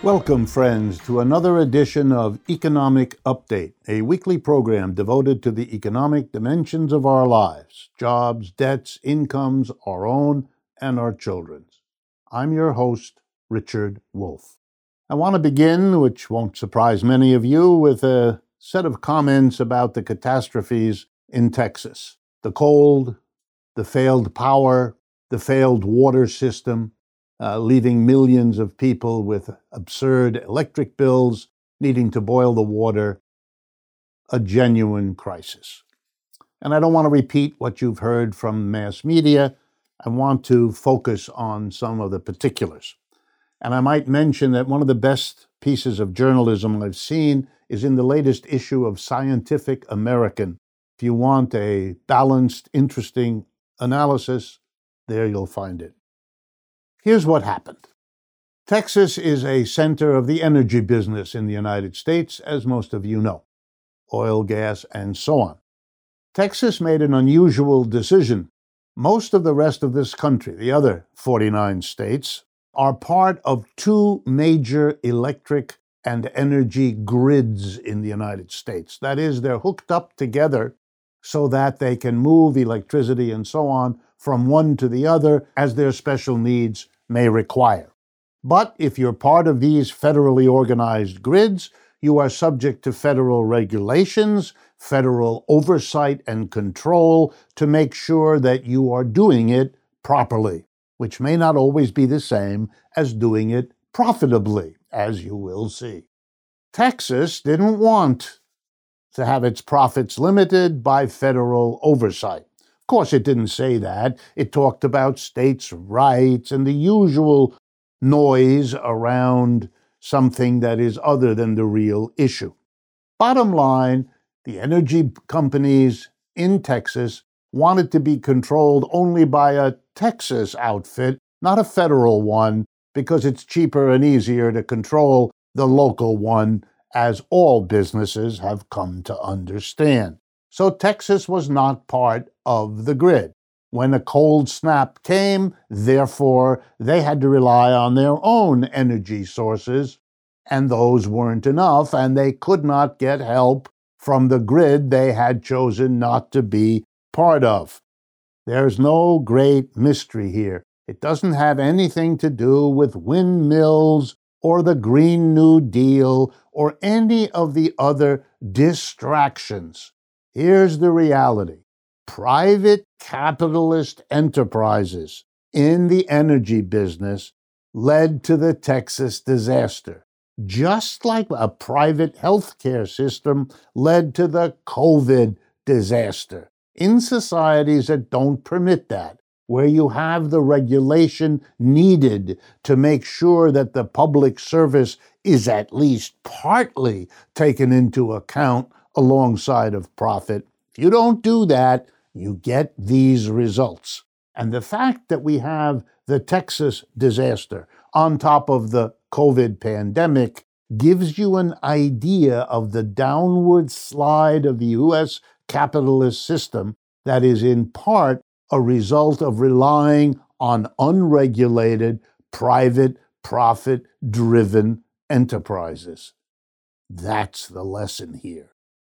Welcome, friends, to another edition of Economic Update, a weekly program devoted to the economic dimensions of our lives, jobs, debts, incomes, our own and our children's. I'm your host, Richard Wolff. I want to begin, which won't surprise many of you, with a set of comments about the catastrophes in Texas. The cold, the failed power, the failed water system, leaving millions of people with absurd electric bills, needing to boil the water, a genuine crisis. And I don't want to repeat what you've heard from mass media. I want to focus on some of the particulars. And I might mention that one of the best pieces of journalism I've seen is in the latest issue of Scientific American. If you want a balanced, interesting analysis, there you'll find it. Here's what happened. Texas is a center of the energy business in the United States, as most of you know. Oil, gas, and so on. Texas made an unusual decision. Most of the rest of this country, the other 49 states, are part of two major electric and energy grids in the United States. That is, they're hooked up together so that they can move electricity and so on from one to the other as their special needs may require. But if you're part of these federally organized grids, you are subject to federal regulations, federal oversight and control to make sure that you are doing it properly, which may not always be the same as doing it profitably, as you will see. Texas didn't want to have its profits limited by federal oversight. Of course, it didn't say that. It talked about states' rights and the usual noise around something that is other than the real issue. Bottom line, the energy companies in Texas wanted to be controlled only by a Texas outfit, not a federal one, because it's cheaper and easier to control the local one, as all businesses have come to understand. So Texas was not part of the grid. When a cold snap came, therefore, they had to rely on their own energy sources, and those weren't enough, and they could not get help from the grid they had chosen not to be part of. There's no great mystery here. It doesn't have anything to do with windmills or the Green New Deal or any of the other distractions. Here's the reality. Private capitalist enterprises in the energy business led to the Texas disaster, just like a private healthcare system led to the COVID disaster. In societies that don't permit that, where you have the regulation needed to make sure that the public service is at least partly taken into account alongside of profit, if you don't do that, you get these results. And the fact that we have the Texas disaster on top of the COVID pandemic gives you an idea of the downward slide of the U.S. capitalist system that is in part a result of relying on unregulated, private, profit-driven enterprises. That's the lesson here.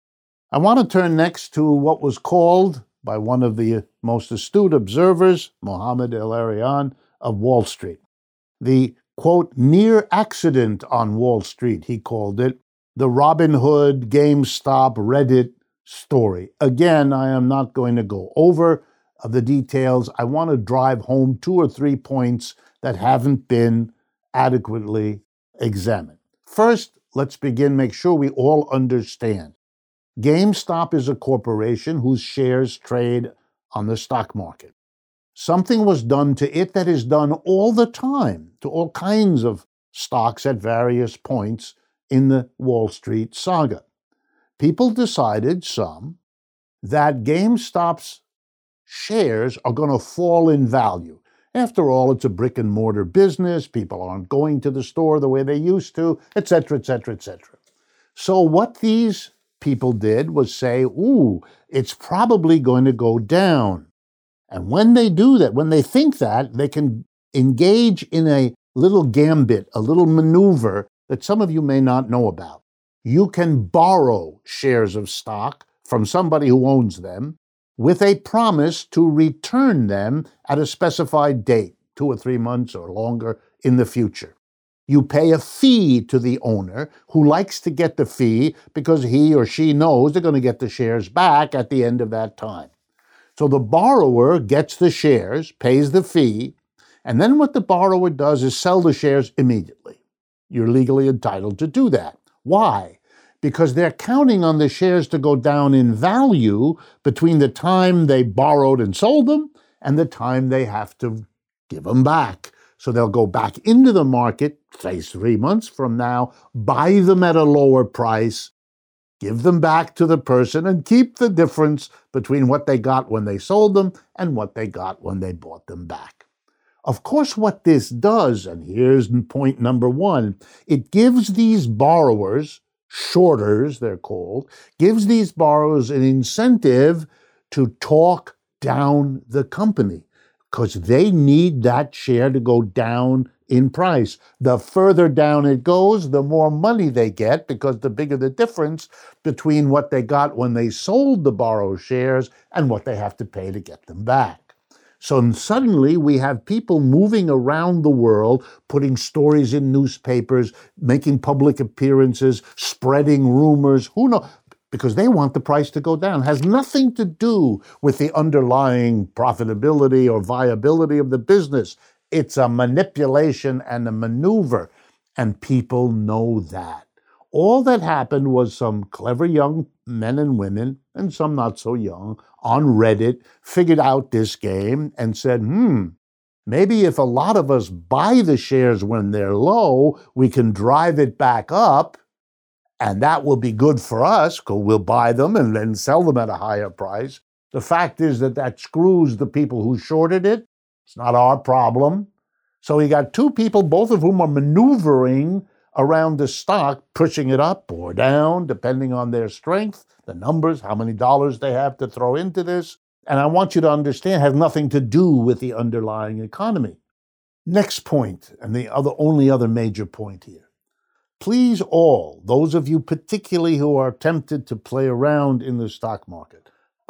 I want to turn next to what was called, by one of the most astute observers, Mohamed El-Erian of Wall Street, the, quote, near accident on Wall Street, he called it, the Robin Hood, GameStop, Reddit story. Again, I am not going to go over the details. I want to drive home 2 or 3 points that haven't been adequately examined. First, let's make sure we all understand. GameStop is a corporation whose shares trade on the stock market. Something was done to it that is done all the time to all kinds of stocks at various points in the Wall Street saga. People decided, that GameStop's shares are going to fall in value. After all, it's a brick and mortar business. People aren't going to the store the way they used to, etc., etc., etc. So what these people did was say, it's probably going to go down. And when they do that, when they think that, they can engage in a little gambit, a little maneuver that some of you may not know about. You can borrow shares of stock from somebody who owns them with a promise to return them at a specified date, 2 or 3 months or longer in the future. You pay a fee to the owner who likes to get the fee because he or she knows they're going to get the shares back at the end of that time. So the borrower gets the shares, pays the fee, and then what the borrower does is sell the shares immediately. You're legally entitled to do that. Why? Because they're counting on the shares to go down in value between the time they borrowed and sold them and the time they have to give them back. So they'll go back into the market, say 3 months from now, buy them at a lower price, give them back to the person, and keep the difference between what they got when they sold them and what they got when they bought them back. Of course, what this does, and here's point number one, it gives these borrowers, shorters they're called, gives these borrowers an incentive to talk down the company because they need that share to go down in price. The further down it goes, the more money they get because the bigger the difference between what they got when they sold the borrowed shares and what they have to pay to get them back. So suddenly we have people moving around the world, putting stories in newspapers, making public appearances, spreading rumors, who knows, because they want the price to go down. It has nothing to do with the underlying profitability or viability of the business. It's a manipulation and a maneuver, and people know that. All that happened was some clever young men and women, and some not so young, on Reddit figured out this game and said, maybe if a lot of us buy the shares when they're low, we can drive it back up, and that will be good for us because we'll buy them and then sell them at a higher price. The fact is that screws the people who shorted it. It's not our problem. So you got two people, both of whom are maneuvering around the stock, pushing it up or down, depending on their strength, the numbers, how many dollars they have to throw into this. And I want you to understand, it has nothing to do with the underlying economy. Next point, and the only other major point here. Please all, those of you particularly who are tempted to play around in the stock market,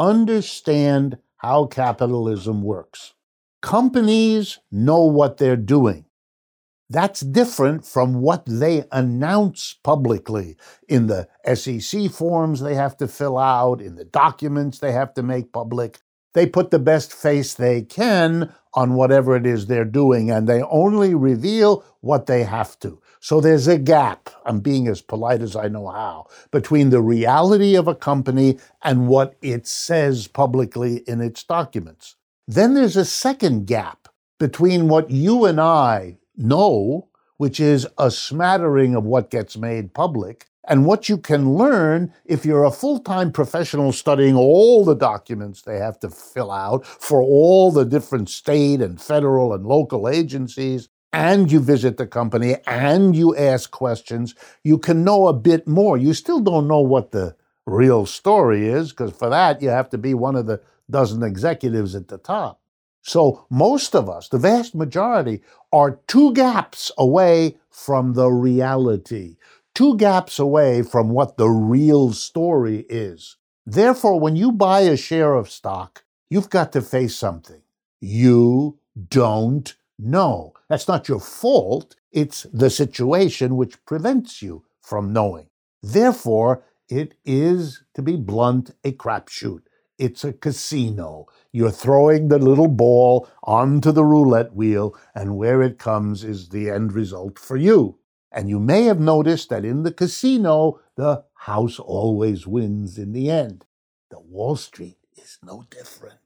understand how capitalism works. Companies know what they're doing. That's different from what they announce publicly in the SEC forms they have to fill out, in the documents they have to make public. They put the best face they can on whatever it is they're doing, and they only reveal what they have to. So there's a gap, I'm being as polite as I know how, between the reality of a company and what it says publicly in its documents. Then there's a second gap between what you and I know, which is a smattering of what gets made public, and what you can learn if you're a full-time professional studying all the documents they have to fill out for all the different state and federal and local agencies, and you visit the company and you ask questions. You can know a bit more. You still don't know what the real story is, because for that you have to be one of the dozen executives at the top. So most of us, the vast majority, are 2 gaps away from the reality, 2 gaps away from what the real story is. Therefore, when you buy a share of stock, you've got to face something. You don't know. That's not your fault. It's the situation which prevents you from knowing. Therefore, it is, to be blunt, a crapshoot. It's a casino. You're throwing the little ball onto the roulette wheel, and where it comes is the end result for you. And you may have noticed that in the casino, the house always wins in the end. The Wall Street is no different.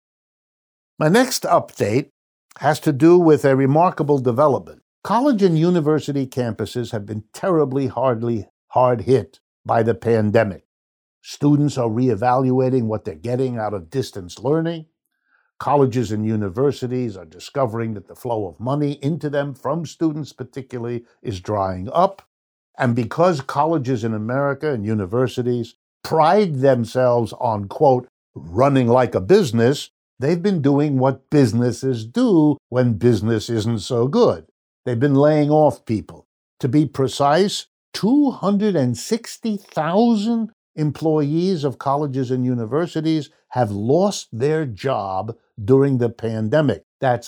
My next update has to do with a remarkable development. College and university campuses have been terribly hard hit by the pandemic. Students are reevaluating what they're getting out of distance learning. Colleges and universities are discovering that the flow of money into them from students particularly is drying up. And because colleges in America and universities pride themselves on, quote, running like a business, they've been doing what businesses do when business isn't so good. They've been laying off people To be precise, 260,000 employees of colleges and universities have lost their job during the pandemic. That's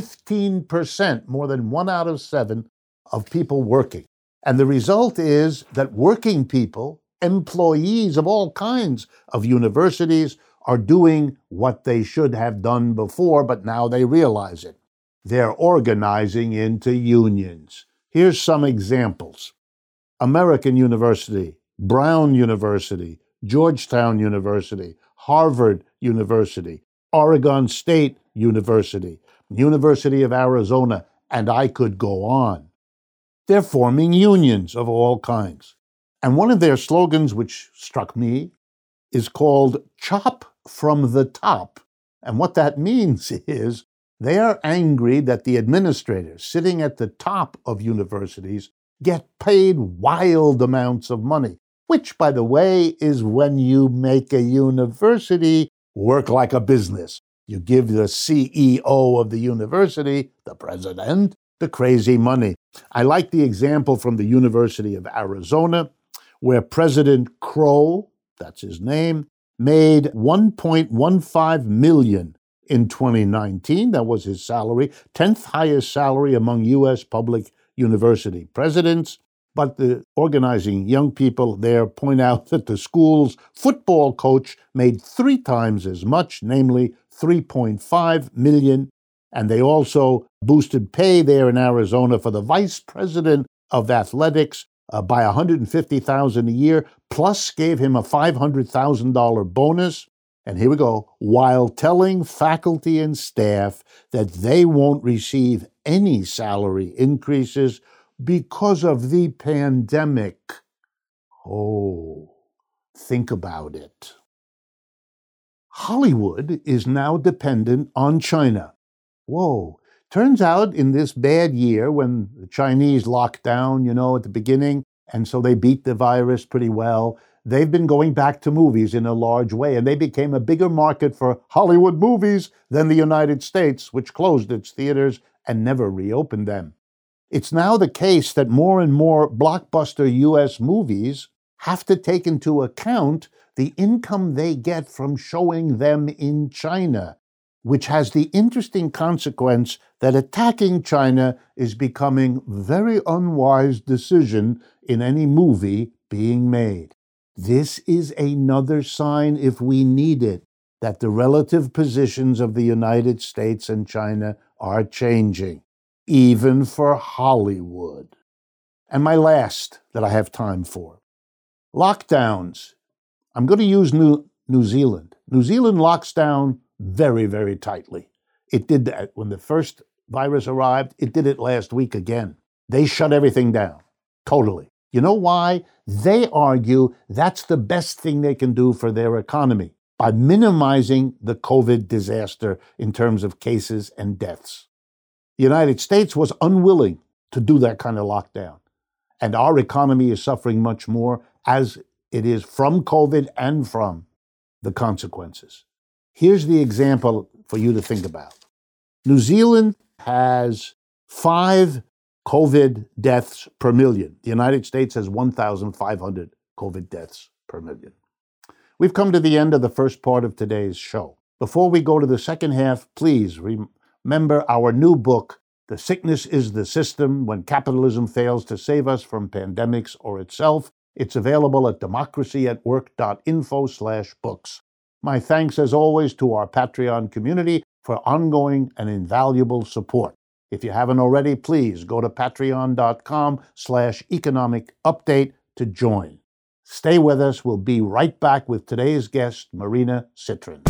15%, more than 1 out of 7 of people working. And the result is that working people, employees of all kinds of universities, are doing what they should have done before, but now they realize it. They're organizing into unions. Here's some examples. American University, Brown University, Georgetown University, Harvard University, Oregon State University, University of Arizona, and I could go on. They're forming unions of all kinds. And one of their slogans, which struck me, is called Chop from the Top. And what that means is they are angry that the administrators sitting at the top of universities get paid wild amounts of money, which, by the way, is when you make a university work like a business. You give the CEO of the university, the president, the crazy money. I like the example from the University of Arizona, where President Crow, that's his name, made $1.15 million in 2019. That was his salary, 10th highest salary among U.S. public university presidents. But the organizing young people there point out that the school's football coach made 3 times as much, namely $3.5 million. And they also boosted pay there in Arizona for the vice president of athletics by $150,000 a year, plus gave him a $500,000 bonus. And here we go, while telling faculty and staff that they won't receive any salary increases because of the pandemic. Oh, think about it. Hollywood is now dependent on China. Whoa. Turns out in this bad year when the Chinese locked down, at the beginning, and so they beat the virus pretty well, they've been going back to movies in a large way, and they became a bigger market for Hollywood movies than the United States, which closed its theaters and never reopened them. It's now the case that more and more blockbuster U.S. movies have to take into account the income they get from showing them in China, which has the interesting consequence that attacking China is becoming a very unwise decision in any movie being made. This is another sign, if we need it, that the relative positions of the United States and China are changing, even for Hollywood. And my last that I have time for. Lockdowns. I'm going to use New Zealand. New Zealand locks down very, very tightly. It did that when the first virus arrived. It did it last week again. They shut everything down, totally. You know why? They argue that's the best thing they can do for their economy by minimizing the COVID disaster in terms of cases and deaths. The United States was unwilling to do that kind of lockdown. And our economy is suffering much more as it is from COVID and from the consequences. Here's the example for you to think about. New Zealand has 5 COVID deaths per million. The United States has 1,500 COVID deaths per million. We've come to the end of the first part of today's show. Before we go to the second half, please remember our new book, The Sickness is the System, When Capitalism Fails to Save Us from Pandemics or Itself. It's available at democracyatwork.info/books. My thanks, as always, to our Patreon community for ongoing and invaluable support. If you haven't already, please go to patreon.com/economic update to join. Stay with us. We'll be right back with today's guest, Marina Citrin.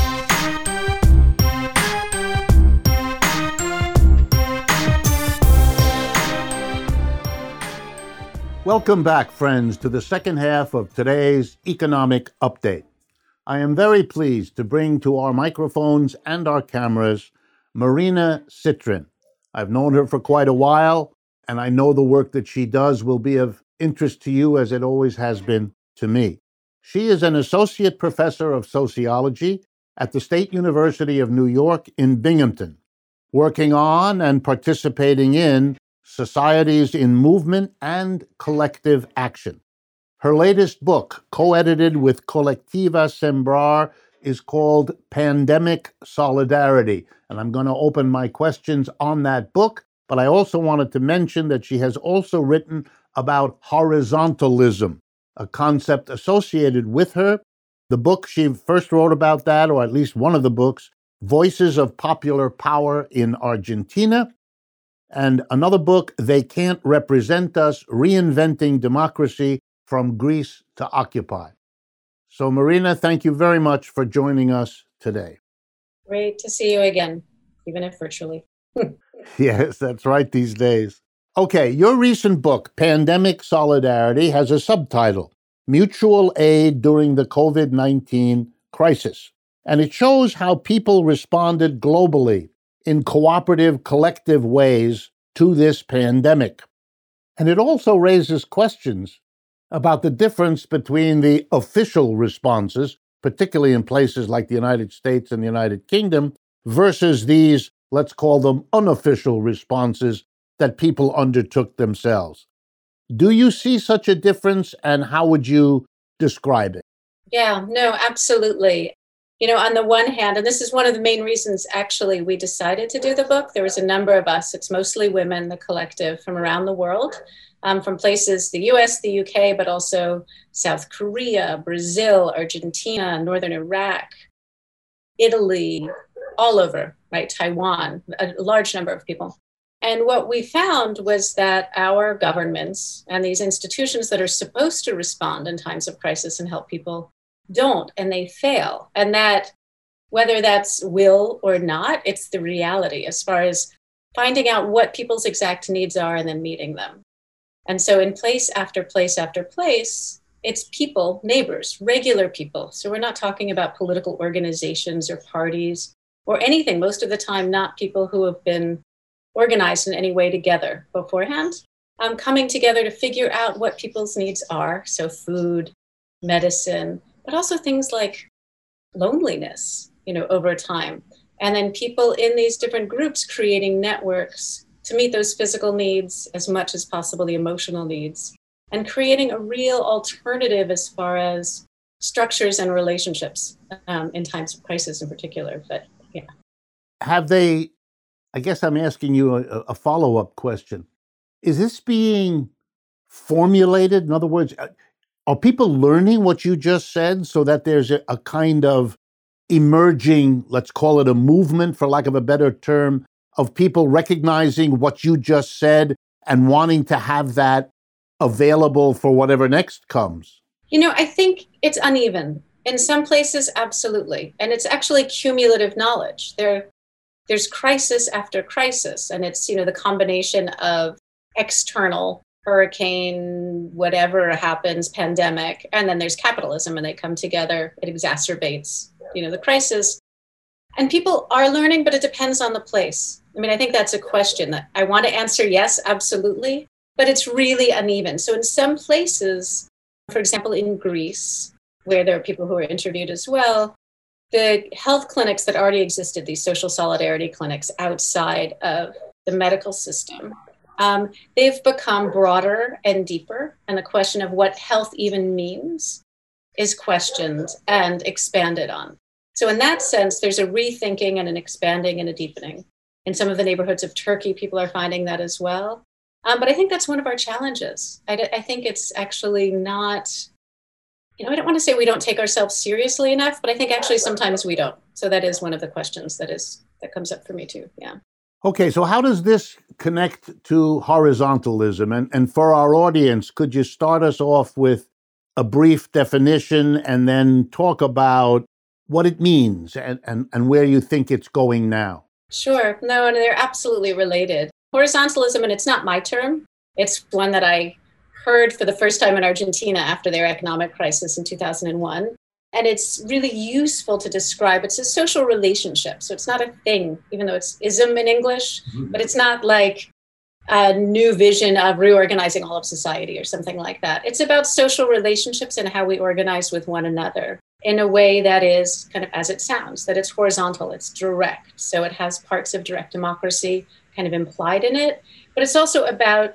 Welcome back, friends, to the second half of today's economic update. I am very pleased to bring to our microphones and our cameras Marina Citrin. I've known her for quite a while, and I know the work that she does will be of interest to you as it always has been to me. She is an associate professor of sociology at the State University of New York in Binghamton, working on and participating in Societies in Movement and Collective Action. Her latest book, co-edited with Colectiva Sembrar, is called Pandemic Solidarity. And I'm going to open my questions on that book, but I also wanted to mention that she has also written about horizontalism, a concept associated with her. The book she first wrote about that, or at least one of the books, Voices of Popular Power in Argentina, and another book, They Can't Represent Us, Reinventing Democracy from Greece to Occupy. So, Marina, thank you very much for joining us today. Great to see you again, even if virtually. Yes, that's right these days. Okay, your recent book, Pandemic Solidarity, has a subtitle, Mutual Aid During the COVID-19 Crisis. And it shows how people responded globally in cooperative, collective ways to this pandemic. And it also raises questions about the difference between the official responses, particularly in places like the United States and the United Kingdom, versus these, let's call them unofficial responses that people undertook themselves. Do you see such a difference, and how would you describe it? Yeah, no, absolutely. On the one hand, and this is one of the main reasons actually we decided to do the book, there was a number of us, it's mostly women, the collective from around the world, from places, the US, the UK, but also South Korea, Brazil, Argentina, Northern Iraq, Italy, all over, right? Taiwan, a large number of people. And what we found was that our governments and these institutions that are supposed to respond in times of crisis and help people don't, and they fail. And that, whether that's will or not, it's the reality as far as finding out what people's exact needs are and then meeting them. And so in place after place after place, it's people, neighbors, regular people. So we're not talking about political organizations or parties or anything, most of the time not people who have been organized in any way together beforehand, coming together to figure out what people's needs are. So food, medicine, but also things like loneliness, over time. And then people in these different groups creating networks to meet those physical needs as much as possible, the emotional needs, and creating a real alternative as far as structures and relationships in times of crisis in particular. But yeah. Have they, I guess I'm asking you a follow-up question. Is this being formulated? In other words, are people learning what you just said so that there's a kind of emerging, let's call it a movement, for lack of a better term, of people recognizing what you just said and wanting to have that available for whatever next comes? I think it's uneven. In some places, absolutely. And it's actually cumulative knowledge. There's crisis after crisis, and it's, the combination of external hurricane, whatever happens, pandemic, and then there's capitalism, and they come together. It exacerbates, the crisis. And people are learning, but it depends on the place. I think that's a question that I want to answer, yes, absolutely, but it's really uneven. So in some places, for example, in Greece, where there are people who are interviewed as well, the health clinics that already existed, these social solidarity clinics outside of the medical system, they've become broader and deeper. And the question of what health even means is questioned and expanded on. So in that sense, there's a rethinking and an expanding and a deepening. In some of the neighborhoods of Turkey, people are finding that as well. But I think that's one of our challenges. I think it's actually not, I don't want to say we don't take ourselves seriously enough, but I think actually sometimes we don't. So that is one of the questions that comes up for me too. Yeah. Okay, so how does this connect to horizontalism? And for our audience, could you start us off with a brief definition and then talk about what it means and where you think it's going now? Sure. No, and they're absolutely related. Horizontalism, and it's not my term, it's one that I heard for the first time in Argentina after their economic crisis in 2001. And it's really useful to describe. It's a social relationship. So it's not a thing, even though it's ism in English, but it's not like a new vision of reorganizing all of society or something like that. It's about social relationships and how we organize with one another in a way that is kind of as it sounds, that it's horizontal, it's direct. So it has parts of direct democracy kind of implied in it, but it's also about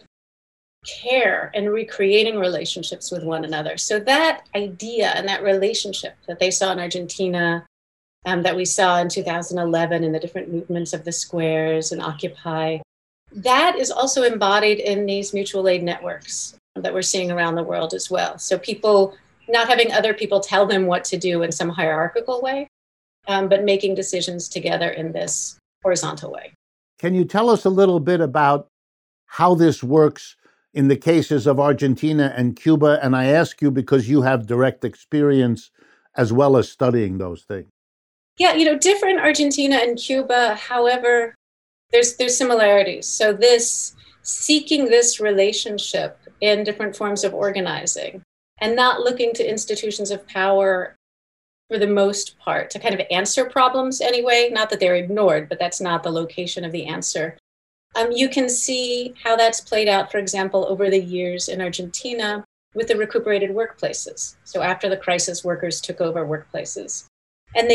care and recreating relationships with one another. So that idea and that relationship that they saw in Argentina, that we saw in 2011 in the different movements of the squares and Occupy, that is also embodied in these mutual aid networks that we're seeing around the world as well. So people not having other people tell them what to do in some hierarchical way, but making decisions together in this horizontal way. Can you tell us a little bit about how this works in the cases of Argentina and Cuba? And I ask you because you have direct experience as well as studying those things. Yeah, different Argentina and Cuba. However, there's similarities. So this seeking this relationship in different forms of organizing and not looking to institutions of power for the most part to kind of answer problems anyway. Not that they're ignored, but that's not the location of the answer. You can see how that's played out, for example, over the years in Argentina with the recuperated workplaces. So after the crisis, workers took over workplaces. And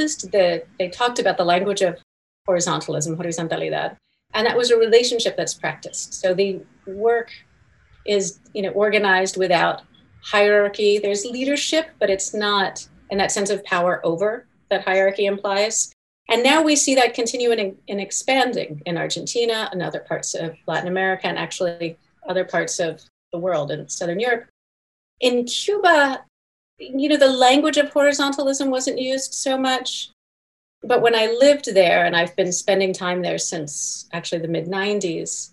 they talked about the language of horizontalidad, and that was a relationship that's practiced. So the work is, organized without hierarchy. There's leadership, but it's not in that sense of power over that hierarchy implies. And now we see that continuing and expanding in Argentina and other parts of Latin America, and actually other parts of the world in Southern Europe. In Cuba, the language of horizontalism wasn't used so much. But when I lived there, and I've been spending time there since actually the mid-90s,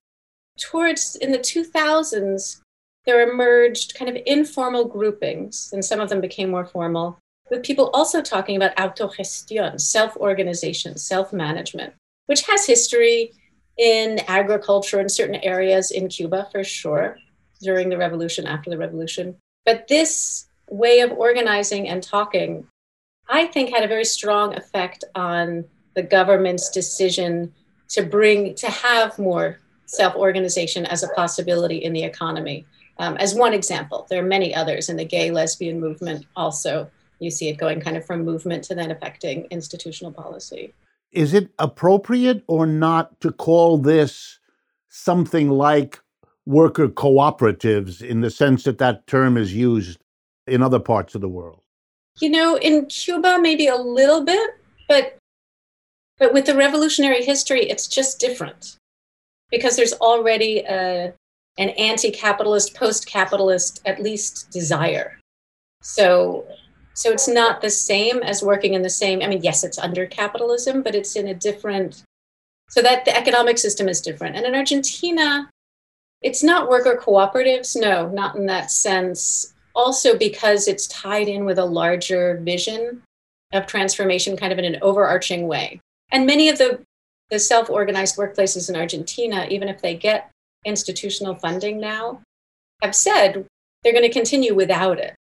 in the 2000s, there emerged kind of informal groupings, and some of them became more formal, with people also talking about autogestión, self-organization, self-management, which has history in agriculture in certain areas in Cuba, for sure, during the revolution, after the revolution. But this way of organizing and talking, I think, had a very strong effect on the government's decision to have more self-organization as a possibility in the economy. As one example, there are many others in the gay lesbian movement also. You see it going kind of from movement to then affecting institutional policy. Is it appropriate or not to call this something like worker cooperatives in the sense that term is used in other parts of the world? In Cuba, maybe a little bit, but with the revolutionary history, it's just different because there's already an anti-capitalist, post-capitalist, at least desire. So it's not the same as working in the same, yes, it's under capitalism, but it's in a different, so that the economic system is different. And in Argentina, it's not worker cooperatives, no, not in that sense. Also because it's tied in with a larger vision of transformation, kind of in an overarching way. And many of the self-organized workplaces in Argentina, even if they get institutional funding now, have said they're going to continue without it.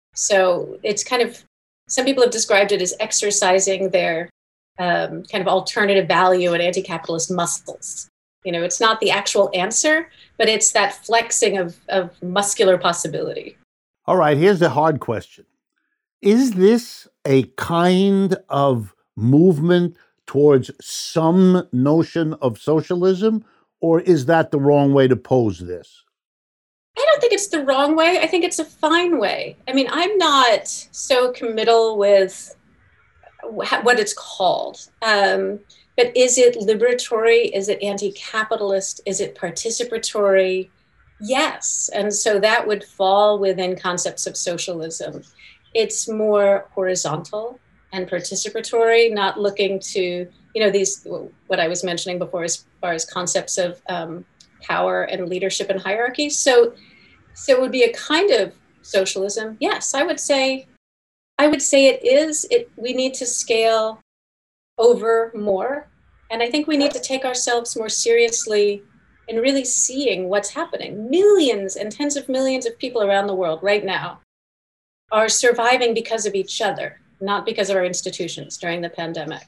So it's kind of, some people have described it as exercising their kind of alternative value and anti-capitalist muscles. It's not the actual answer, but it's that flexing of muscular possibility. All right, here's the hard question. Is this a kind of movement towards some notion of socialism, or is that the wrong way to pose this? I don't think it's the wrong way. I think it's a fine way. I'm not so committal with what it's called. But is it liberatory? Is it anti-capitalist? Is it participatory? Yes. And so that would fall within concepts of socialism. It's more horizontal and participatory, not looking to, these, what I was mentioning before as far as concepts of power and leadership and hierarchy. So it would be a kind of socialism. Yes, I would say it is. We need to scale over more. And I think we need to take ourselves more seriously in really seeing what's happening. Millions and tens of millions of people around the world right now are surviving because of each other, not because of our institutions during the pandemic.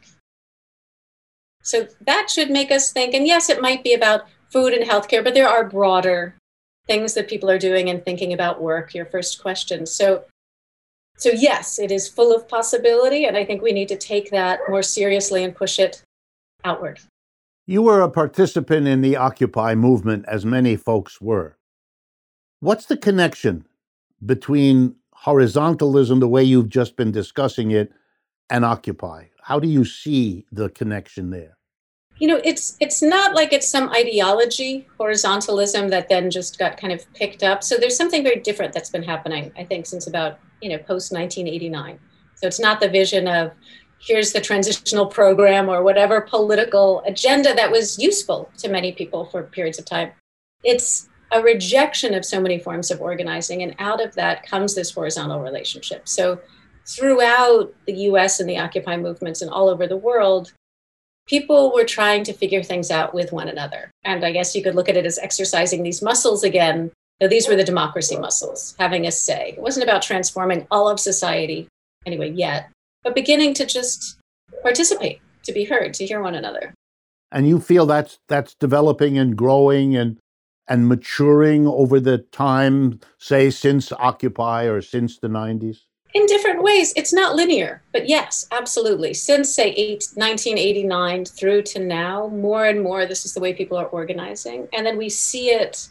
So that should make us think, and yes, it might be about food and healthcare, but there are broader things that people are doing and thinking about work, your first question. So yes, it is full of possibility, and I think we need to take that more seriously and push it outward. You were a participant in the Occupy movement, as many folks were. What's the connection between horizontalism, the way you've just been discussing it, and Occupy? How do you see the connection there? It's not like it's some ideology, horizontalism, that then just got kind of picked up. So there's something very different that's been happening, I think, since about, post 1989. So it's not the vision of here's the transitional program or whatever political agenda that was useful to many people for periods of time. It's a rejection of so many forms of organizing. And out of that comes this horizontal relationship. So throughout the US and the Occupy movements and all over the world, people were trying to figure things out with one another. And I guess you could look at it as exercising these muscles again. These were the democracy muscles, having a say. It wasn't about transforming all of society, anyway, yet, but beginning to just participate, to be heard, to hear one another. And you feel that's developing and growing and maturing over the time, say, since Occupy or since the 90s? In different ways. It's not linear, but yes, absolutely. Since, say, 1989 through to now, more and more, this is the way people are organizing. And then we see it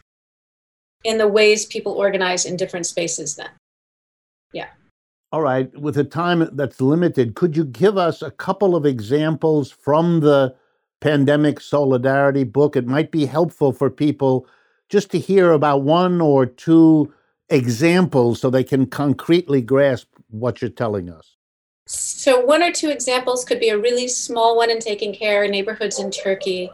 in the ways people organize in different spaces then. Yeah. All right. With a time that's limited, could you give us a couple of examples from the Pandemic Solidarity book? It might be helpful for people just to hear about one or two examples so they can concretely grasp what you're telling us. So one or two examples could be a really small one in taking care. Neighborhoods in Turkey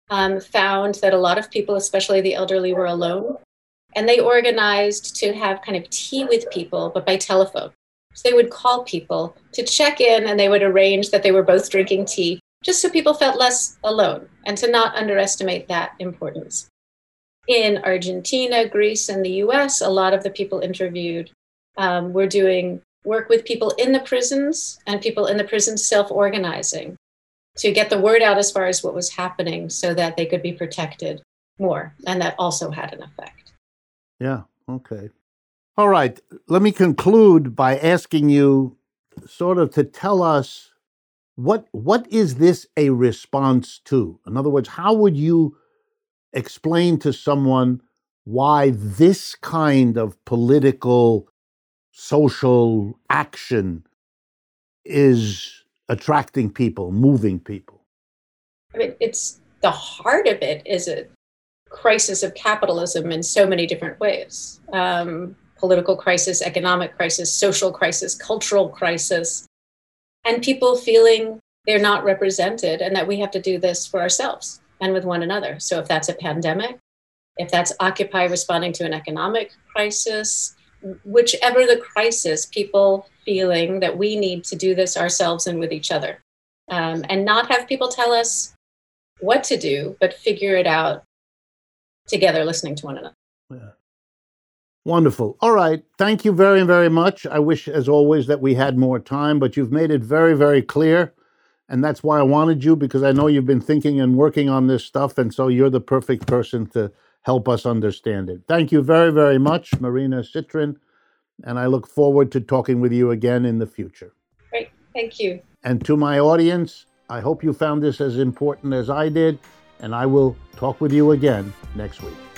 found that a lot of people, especially the elderly, were alone. And they organized to have kind of tea with people, but by telephone. So they would call people to check in, and they would arrange that they were both drinking tea, just so people felt less alone, and to not underestimate that importance. In Argentina, Greece, and the US, a lot of the people interviewed were doing work with people in the prisons and people in the prisons self-organizing to get the word out as far as what was happening so that they could be protected more. And that also had an effect. Yeah, okay. All right, let me conclude by asking you sort of to tell us what is this a response to? In other words, how would you explain to someone why this kind of political, social action is attracting people, moving people? I mean, it's the heart of it is a crisis of capitalism in so many different ways. Political crisis, economic crisis, social crisis, cultural crisis, and people feeling they're not represented and that we have to do this for ourselves and with one another. So if that's a pandemic, if that's Occupy responding to an economic crisis, whichever the crisis, people feeling that we need to do this ourselves and with each other, and not have people tell us what to do, but figure it out together, listening to one another. Yeah. Wonderful. All right. Thank you very, very much. I wish, as always, that we had more time, but you've made it very, very clear. And that's why I wanted you, because I know you've been thinking and working on this stuff. And so you're the perfect person to help us understand it. Thank you very, very much, Marina Citrin. And I look forward to talking with you again in the future. Great. Thank you. And to my audience, I hope you found this as important as I did. And I will talk with you again next week.